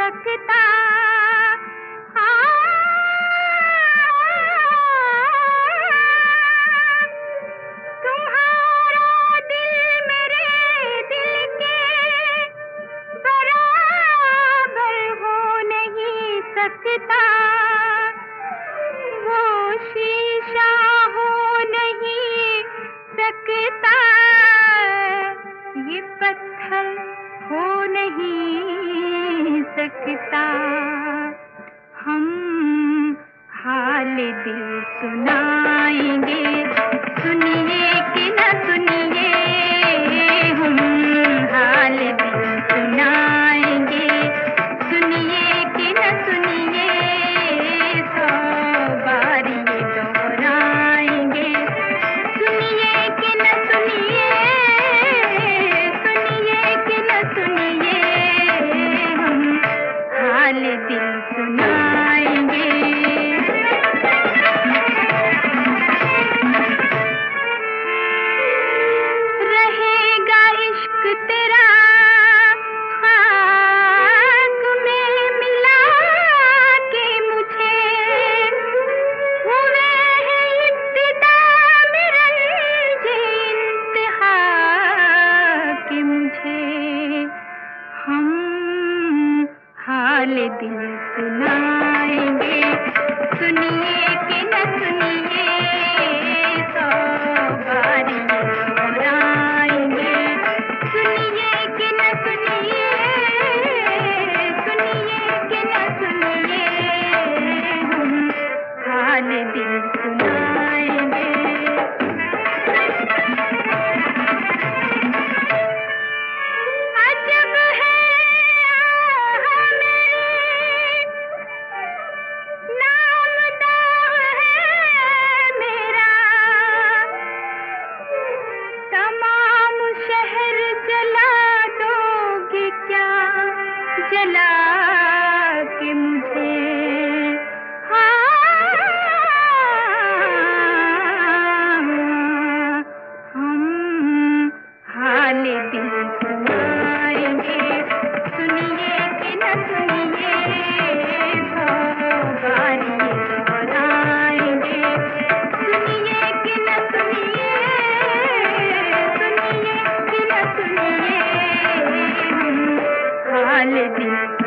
सकता। तुम्हारा दिल मेरे दिल के बराबर हो नहीं सकता। वो शीशा हो नहीं सकता, ये पत्थर हो नहीं सकता। हम हाल दिल सुनाएंगे, सुनिए कि न सुनिए। हम हाल दिल सुनाएंगे, सुनिए कि न सुनिए। 100 बार ये दोहराएंगे, सुनिए कि न सुनिए। सुनिए कि न सुनिए। हम हाल दिल सुनाएंगे। रहेगा इश्क तेरा खाक में मिला के मुझे। हुए हैं इब्तिदा में रंजे इंतहा के मुझे। हम हाल दिल सुनाएंगे, सुनिए कि न सुनिए। 100 बार ये दोहराएंगे, सुनिए कि न सुनिए। सुनिए कि न सुनिए। हम हाल दिल सुनाएंगे। अजब है हमें, नामदार है मेरा। तमाम शहर जला दोगे क्या, जला के मुझे। हाँ, हम हाल दिल सुनाएंगे, सुनिए कि न सुनिए। 100 बार ये दोहराएंगे, सुनिए कि न सुनिए। सुनिए कि न सुनिए। हम हाल दिल